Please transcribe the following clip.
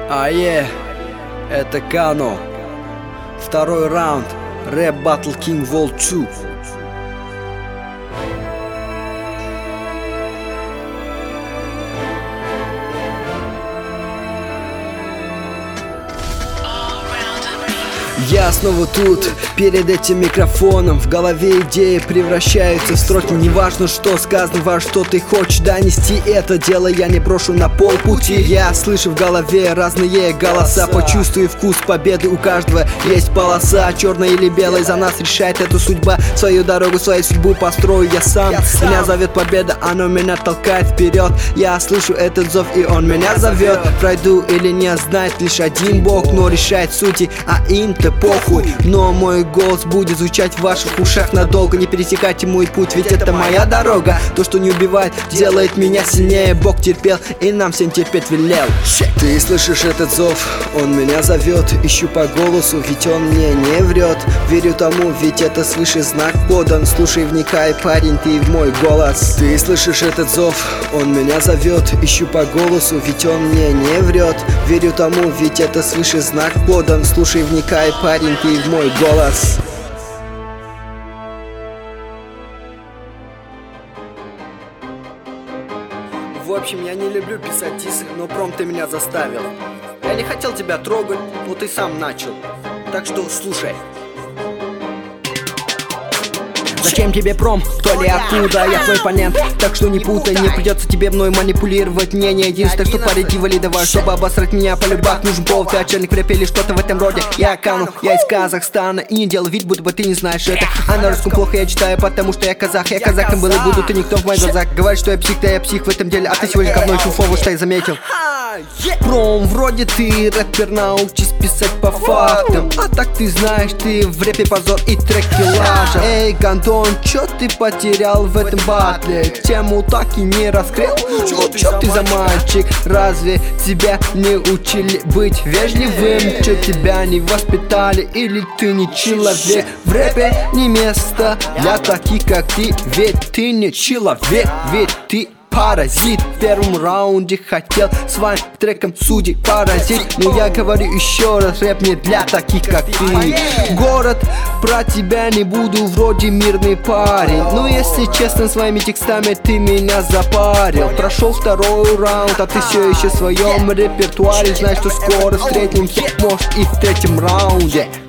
Это Кано. Второй раунд. Рэп Battle King Vol 2. Я снова тут, перед этим микрофоном. В голове идеи превращаются в строки. Неважно, что сказано, важно, что ты хочешь донести. Это дело я не брошу на полпути. Я слышу в голове разные голоса. Почувствуй вкус победы, у каждого есть полоса. Черная или белая, за нас решает эту судьба. Свою дорогу, свою судьбу построю я сам. Меня зовет победа, оно меня толкает вперед. Я слышу этот зов, и он меня зовет. Пройду или не, знает лишь один Бог, но решает сути, а им-то похуй. Но мой голос будет звучать в ваших ушах надолго. Не пересекайте мой путь, ведь это моя дорога. То, что не убивает, делает меня сильнее. Бог терпел и нам всем терпеть велел. Ты слышишь этот зов, он меня зовет. Ищу по голосу, ведь он мне не врет. Верю тому, ведь это свыше знак подан. Слушай, вникай, парень, ты в мой голос. Ты слышишь этот зов, он меня зовет. Ищу по голосу, ведь он мне не врет. Верю тому, ведь это свыше знак подан. Слушай, вникай, парень, ты в мой голос. В общем, я не люблю писать дисы, но пром ты меня заставил. Я не хотел тебя трогать, но ты сам начал. Так что слушай. Зачем тебе пром? Кто ли оттуда? Я твой оппонент, так что не путай. Не придется тебе мной манипулировать. Мне не единственное, что парить валидовать. Чтобы обосрать меня по любак, нужен повод. Ты отшельник в рэпе или что-то в этом роде. Я Кану, я из Казахстана. И не делай вид, будто бы ты не знаешь это. А на русском плохо я читаю, потому что я казах. Я казахом был и буду, ты никто в моих глазах. Говорит, что я псих, да я псих в этом деле. А ты сегодня говно и фуфово, что я заметил. Пром, вроде ты рэпер, научись писать по фактам. А так ты знаешь, ты в рэпе позор и треки лажа. Эй, Гандон, чё ты потерял в этом батле? Тему так и не раскрыл? Чё ты за мальчик? Разве тебя не учили быть вежливым? Чё тебя не воспитали? Или ты не человек? В рэпе не место для таких, как ты. Ведь ты не человек, ведь ты паразит. В первом раунде хотел своим треком судей поразить. Но я говорю еще раз, рэп не для таких, как ты. Город, про тебя не буду, вроде мирный парень. Но если честно, своими текстами ты меня запарил. Прошел второй раунд, а ты все еще в своем репертуаре. Знаешь, что скоро встретимся, может и в третьем раунде.